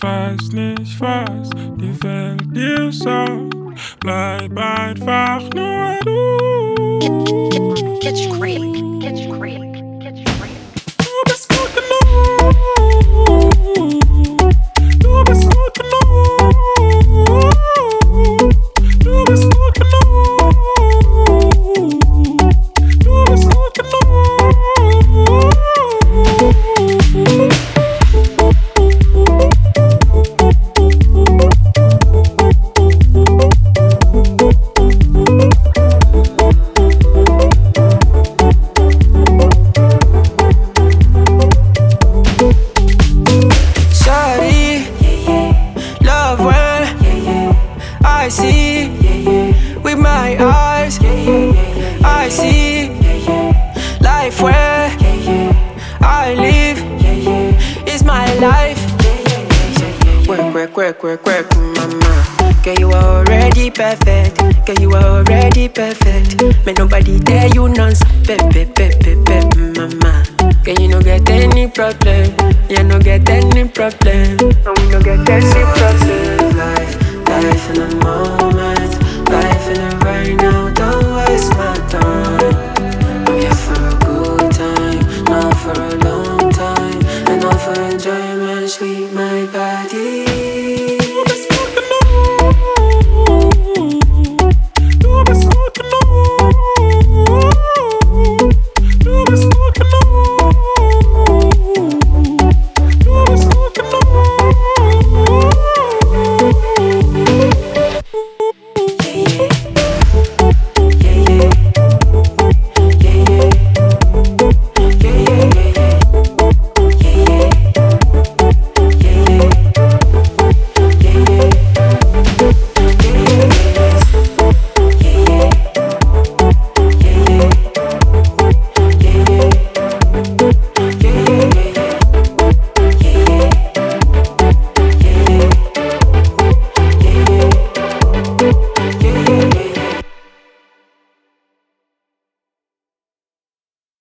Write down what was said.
weiß nicht, was die Welt dir sagt. Bleib einfach nur du. It's crazy, it's crazy, it's crazy. Du bist gut genug. Du bist gut genug. Du bist gut genug. Du bist gut genug. I see with my eyes. I see life where I live is my life. Work, mama. Girl, you are already perfect. Girl, you are already perfect. May nobody tell you nonsense. Mama. Girl, you no get any problem. You no get any problem. No, we no get any problem. Life in the moment, life in the right now. Don't waste my time. I'm here for a good time, not for a long time, and not for enjoyment. Sweet